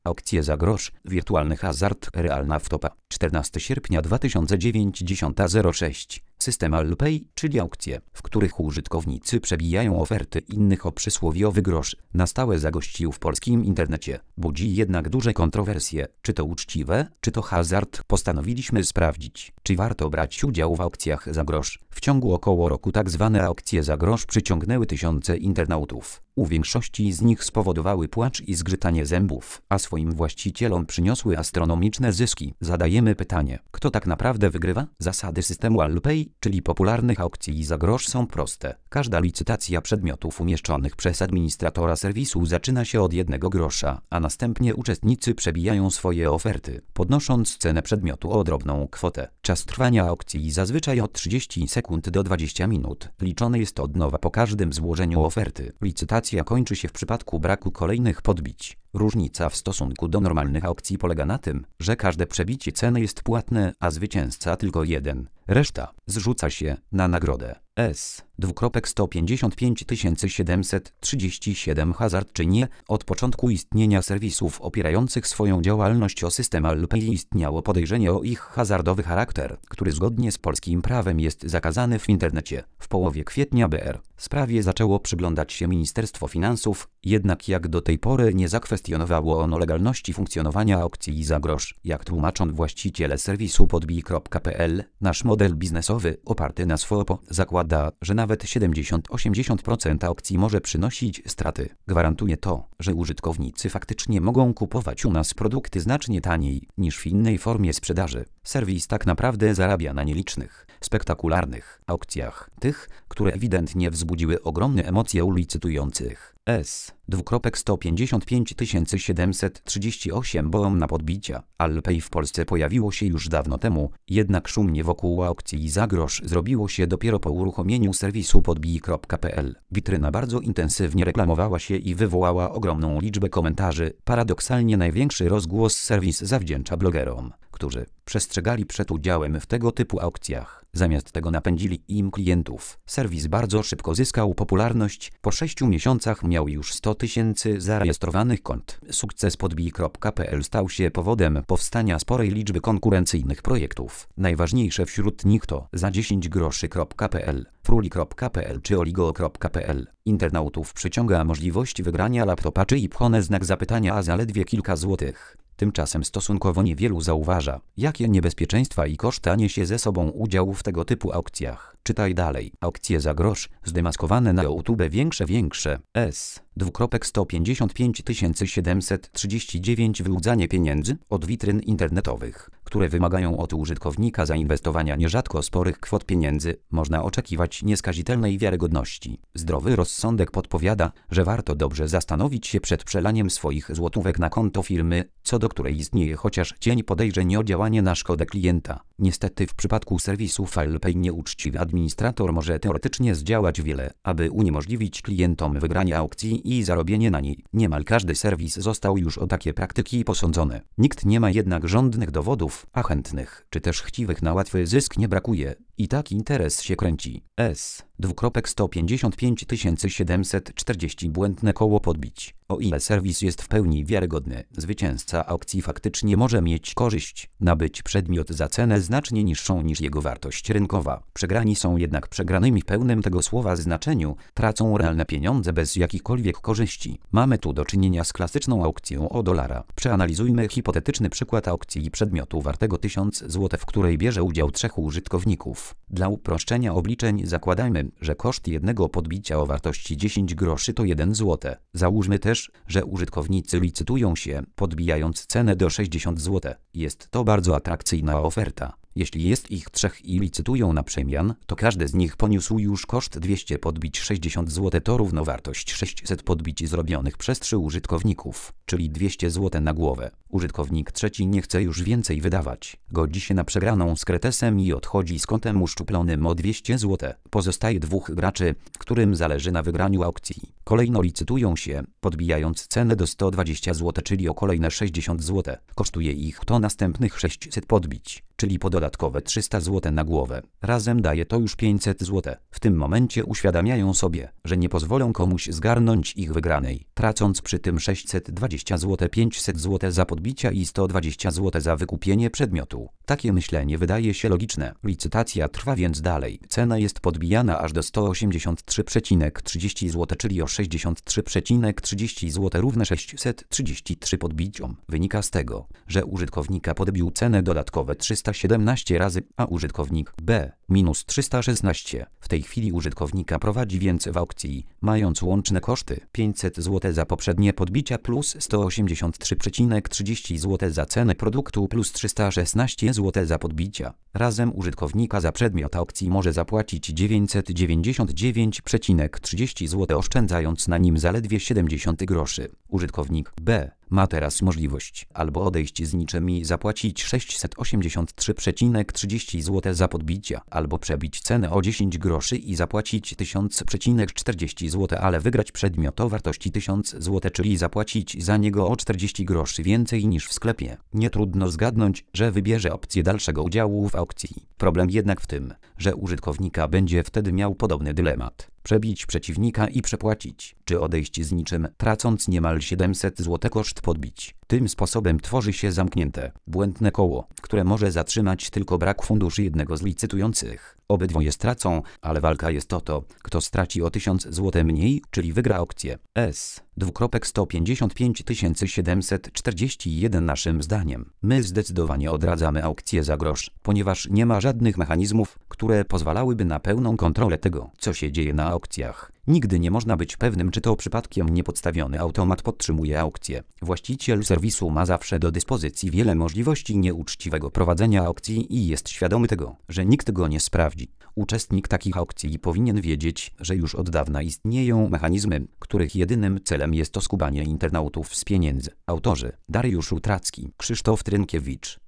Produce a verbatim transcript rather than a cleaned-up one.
Aukcje za grosz, wirtualny hazard, realna wtopa. czternastego sierpnia dwa tysiące dziewiątego, dziesiąta zero sześć. System AllPay, czyli aukcje, w których użytkownicy przebijają oferty innych o przysłowiowy grosz, na stałe zagościł w polskim internecie. Budzi jednak duże kontrowersje. Czy to uczciwe, czy to hazard? Postanowiliśmy sprawdzić, czy warto brać udział w aukcjach za grosz. W ciągu około roku tak zwane aukcje za grosz przyciągnęły tysiące internautów. U większości z nich spowodowały płacz i zgrzytanie zębów, a swoim właścicielom przyniosły astronomiczne zyski. Zadajemy pytanie, kto tak naprawdę wygrywa? Zasady systemu AllPay, czyli popularnych aukcji za grosz, są proste. Każda licytacja przedmiotów umieszczonych przez administratora serwisu zaczyna się od jednego grosza, a następnie uczestnicy przebijają swoje oferty, podnosząc cenę przedmiotu o drobną kwotę. Czas trwania aukcji zazwyczaj od trzydziestu sekund do dwudziestu minut. Liczony jest od nowa po każdym złożeniu oferty. Licytacja kończy się w przypadku braku kolejnych podbić. Różnica w stosunku do normalnych aukcji polega na tym, że każde przebicie ceny jest płatne, a zwycięzca tylko jeden. Reszta zrzuca się na nagrodę. S. sto pięćdziesiąt pięć tysięcy siedemset trzydzieści siedem. Hazard czy nie? Od początku istnienia serwisów opierających swoją działalność o system AllPay istniało podejrzenie o ich hazardowy charakter, który zgodnie z polskim prawem jest zakazany w internecie. W połowie kwietnia B R sprawie zaczęło przyglądać się Ministerstwo Finansów, jednak jak do tej pory nie zakwestionowało ono legalności funkcjonowania aukcji za grosz. Jak tłumaczą właściciele serwisu podbij kropka p l, nasz model biznesowy oparty na swopo zakłada, że nawet siedemdziesiąt do osiemdziesięciu procent aukcji może przynosić straty. Gwarantuje to, że użytkownicy faktycznie mogą kupować u nas produkty znacznie taniej niż w innej formie sprzedaży. Serwis tak naprawdę zarabia na nielicznych, spektakularnych aukcjach, tych, które ewidentnie wzbudziły ogromne emocje u licytujących. S. sto pięćdziesiąt pięć tysięcy siedemset trzydzieści osiem. Boom na podbicia. AllPay w Polsce pojawiło się już dawno temu, jednak szumnie wokół aukcji za grosz zrobiło się dopiero po uruchomieniu serwisu podbij kropka p l. Witryna bardzo intensywnie reklamowała się i wywołała ogromną liczbę komentarzy. Paradoksalnie największy rozgłos serwis zawdzięcza blogerom, którzy przestrzegali przed udziałem w tego typu aukcjach. Zamiast tego napędzili im klientów. Serwis bardzo szybko zyskał popularność. Po sześciu miesiącach miał już sto tysięcy zarejestrowanych kont. Sukces podbij kropka p l stał się powodem powstania sporej liczby konkurencyjnych projektów. Najważniejsze wśród nich to za dziesięć groszy kropka p l, fruli kropka p l czy oligo kropka p l. Internautów przyciąga możliwość wygrania laptopa czy iPhone znak zapytania, a zaledwie kilka złotych. Tymczasem stosunkowo niewielu zauważa, jakie niebezpieczeństwa i koszta niesie ze sobą udział w tego typu aukcjach. Czytaj dalej. Aukcje za grosz, zdemaskowane na YouTube większe większe. S. sto pięćdziesiąt pięć tysięcy siedemset trzydzieści dziewięć. Wyłudzanie pieniędzy od witryn internetowych, które wymagają od użytkownika zainwestowania nierzadko sporych kwot pieniędzy, można oczekiwać nieskazitelnej wiarygodności. Zdrowy rozsądek podpowiada, że warto dobrze zastanowić się przed przelaniem swoich złotówek na konto firmy, co do której istnieje chociaż cień podejrzeń o działanie na szkodę klienta. Niestety w przypadku serwisu AllPay nieuczciwy administrator może teoretycznie zdziałać wiele, aby uniemożliwić klientom wygranie aukcji i zarobienie na niej. Niemal każdy serwis został już o takie praktyki posądzony. Nikt nie ma jednak żądnych dowodów, a chętnych, czy też chciwych na łatwy zysk nie brakuje. I tak interes się kręci. S. sto pięćdziesiąt pięć tysięcy siedemset czterdzieści. Błędne koło podbić. O ile serwis jest w pełni wiarygodny, zwycięzca aukcji faktycznie może mieć korzyść, nabyć przedmiot za cenę znacznie niższą niż jego wartość rynkowa. Przegrani są jednak przegranymi w pełnym tego słowa znaczeniu, tracą realne pieniądze bez jakichkolwiek korzyści. Mamy tu do czynienia z klasyczną aukcją o dolara. Przeanalizujmy hipotetyczny przykład aukcji przedmiotu wartego tysiąc złotych, w której bierze udział trzech użytkowników. Dla uproszczenia obliczeń zakładajmy, że koszt jednego podbicia o wartości dziesięć groszy to jeden złoty. Załóżmy też, że użytkownicy licytują się, podbijając cenę do sześćdziesiąt złotych. Jest to bardzo atrakcyjna oferta. Jeśli jest ich trzech i licytują na przemian, to każdy z nich poniósł już koszt dwieście podbić. sześćdziesiąt złotych to równowartość sześćset podbić zrobionych przez trzy użytkowników, czyli dwieście złotych na głowę. Użytkownik trzeci nie chce już więcej wydawać. Godzi się na przegraną z kretesem i odchodzi z kontem uszczuplonym o dwieście złotych. Pozostaje dwóch graczy, którym zależy na wygraniu aukcji. Kolejno licytują się, podbijając cenę do sto dwadzieścia złotych, czyli o kolejne sześćdziesiąt złotych. Kosztuje ich to następnych sześćset podbić. czyli po dodatkowe trzysta złotych na głowę. Razem daje to już pięćset złotych. W tym momencie uświadamiają sobie, że nie pozwolą komuś zgarnąć ich wygranej, tracąc przy tym sześćset dwadzieścia złotych, pięćset złotych za podbicia i sto dwadzieścia złotych za wykupienie przedmiotu. Takie myślenie wydaje się logiczne. Licytacja trwa więc dalej. Cena jest podbijana aż do sto osiemdziesiąt trzy przecinek trzydzieści złotych, czyli o sześćdziesiąt trzy przecinek trzydzieści złotych równe sześćset trzydzieści trzy podbiciom. Wynika z tego, że użytkownika podbił cenę dodatkowe trzysta siedemnaście razy, a użytkownik B minus trzysta szesnaście. W tej chwili użytkownika prowadzi więc w aukcji, mając łączne koszty pięćset złotych za poprzednie podbicia plus sto osiemdziesiąt trzy przecinek trzydzieści złotych za cenę produktu plus trzysta szesnaście złotych za podbicia. Razem użytkownika za przedmiot aukcji może zapłacić dziewięćset dziewięćdziesiąt dziewięć przecinek trzydzieści złotych, oszczędzając na nim zaledwie siedemdziesiąt groszy. Użytkownik B ma teraz możliwość albo odejść z niczym i zapłacić sześćset osiemdziesiąt trzy przecinek trzydzieści złotych za podbicia, albo przebić cenę o dziesięć groszy i zapłacić tysiąc czterdzieści złotych, ale wygrać przedmiot o wartości tysiąc złotych, czyli zapłacić za niego o czterdzieści groszy więcej niż w sklepie. Nie trudno zgadnąć, że wybierze opcję dalszego udziału w aukcji. Problem jednak w tym, że użytkownika będzie wtedy miał podobny dylemat. Przebić przeciwnika i przepłacić, czy odejść z niczym, tracąc niemal siedemset złotych koszt podbić. Tym sposobem tworzy się zamknięte, błędne koło, które może zatrzymać tylko brak funduszy jednego z licytujących. Obydwoje stracą, ale walka jest o to, kto straci o tysiąc złotych mniej, czyli wygra aukcję. S. sto pięćdziesiąt pięć tysięcy siedemset czterdzieści jeden. Naszym zdaniem, my zdecydowanie odradzamy aukcję za grosz, ponieważ nie ma żadnych mechanizmów, które pozwalałyby na pełną kontrolę tego, co się dzieje na aukcjach. Nigdy nie można być pewnym, czy to przypadkiem niepodstawiony automat podtrzymuje aukcję. Właściciel serwisu ma zawsze do dyspozycji wiele możliwości nieuczciwego prowadzenia aukcji i jest świadomy tego, że nikt go nie sprawdzi. Uczestnik takich aukcji powinien wiedzieć, że już od dawna istnieją mechanizmy, których jedynym celem jest oskubanie internautów z pieniędzy. Autorzy: Dariusz Utracki, Krzysztof Trynkiewicz.